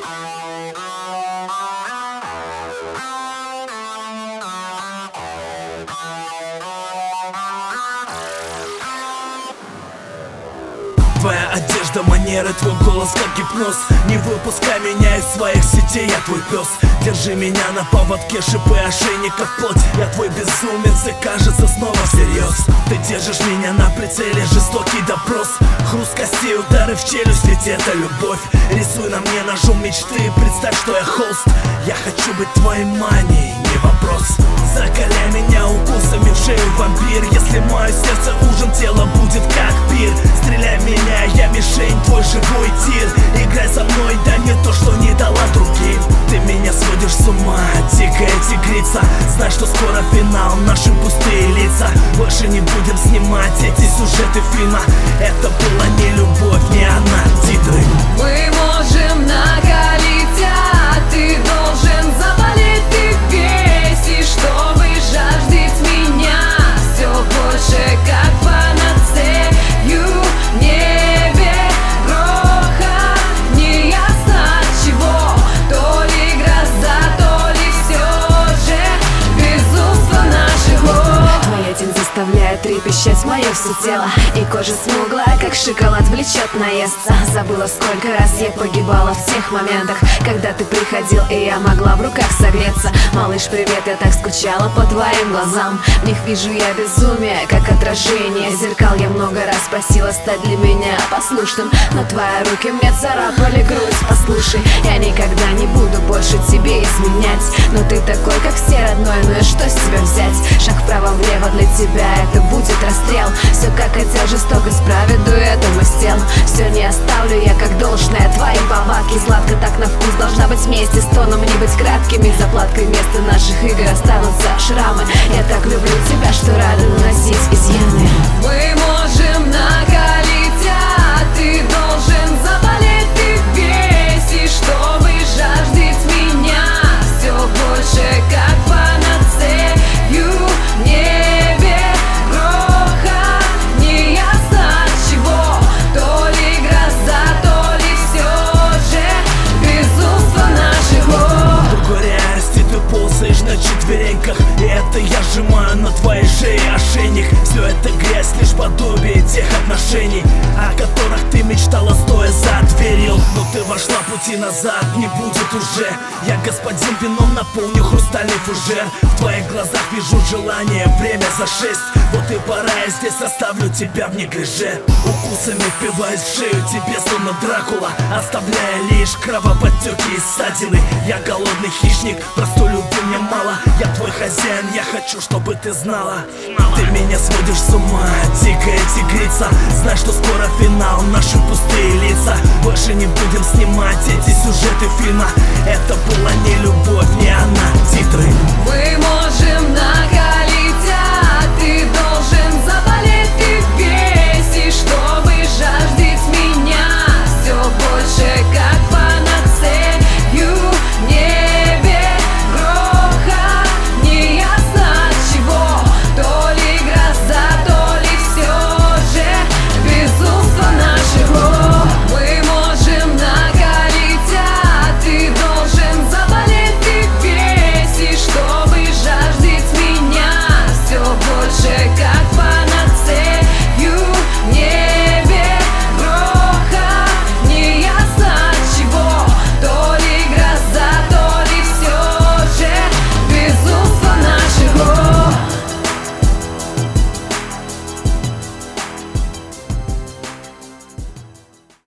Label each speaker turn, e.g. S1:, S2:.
S1: Твоя одежда, манеры, твой голос как гипноз. Не выпускай меня из своих сетей, я твой пес. Держи меня на поводке, шипы, ошейников, плоть. Я твой безумец и кажется снова всерьез. Ты держишь меня на прицеле, жестокий допрос. Хруст костей, удары в челюсть, ведь это любовь. Рисуй на мне ножом мечты, представь, что я холст. Я хочу быть твоей манией, не вопрос. Закаляй меня укусами в шею, вампир. Если мое сердце ужин, тело будет как пир. Стреляй в меня, я мишень, твой живой тир. Играй со мной, дай мне то, что не дала другим. Ты меня сводишь с ума, дикая тигрица. Знай, что скоро финал, наши пустые лица. Больше не будем снимать эти сюжеты фильма. Это была не любовь, не она, титры.
S2: Мы можем накалить, а ты должен заболеть. Ты бесишь, чтобы жаждать меня все больше, как панацею. В небе грохот, неясно от чего. То ли гроза, то ли все же безумство наших губ. Моя тень заставляет трепещать мое все тело, и кожа смуглая, как шоколад, влечет наесться. Забыла, сколько раз я погибала в тех моментах, когда ты приходил, и я могла в руках согреться. Малыш, привет, я так скучала по твоим глазам. В них вижу я безумие, как отражение зеркал. Я много раз просила стать для меня послушным, но твои руки мне царапали грудь. Послушай, я никогда не буду больше тебе изменять, но ты такой, как все, родной, ну и что с тебя взять? Шаг вправо-влево, для тебя это будет расстрел. Все как хотел, жестокость правит дуэтом из тел. Все не оставлю я как должное, твои повадки. Сладко так на вкус, должна быть вместе с тоном, не быть краткими. Заплаткой вместо наших игр останутся шрамы. Я так люблю тебя, что рада наносить изъяны. Мы можем накалить, а ты должен заболеть. Ты бесишь, чтобы жаждать меня все больше, как панацею. В небе грохот, неясно от чего. То ли гроза, то ли все же безумство наших губ.
S1: В другой реальности ты ползаешь на четвереньках, и это я сжимаю на твоей шее ошейник. Все это грязь, лишь подобие тех отношений, о которых ты мечтала, стоя за дверью. Но ты вошла, пути назад не будет уже. Я господин, вином наполню хрустальный фужер. В твоих глазах вижу желание, время за 6. Вот и пора, я здесь оставлю тебя в неглиже. Укусами впиваюсь в шею тебе, словно Дракула, оставляя лишь кровоподтеки и ссадины. Я голодный хищник, простой любви мне мало. Я твой хозяин, я хочу, чтобы ты знала. Ты меня сводишь с ума, дикая тигрица. Знай, что скоро финал, наши пустые лица. Больше не будем снимать эти сюжеты фильма. Это была не любовь, не она, титры.
S2: Мы можем накалить.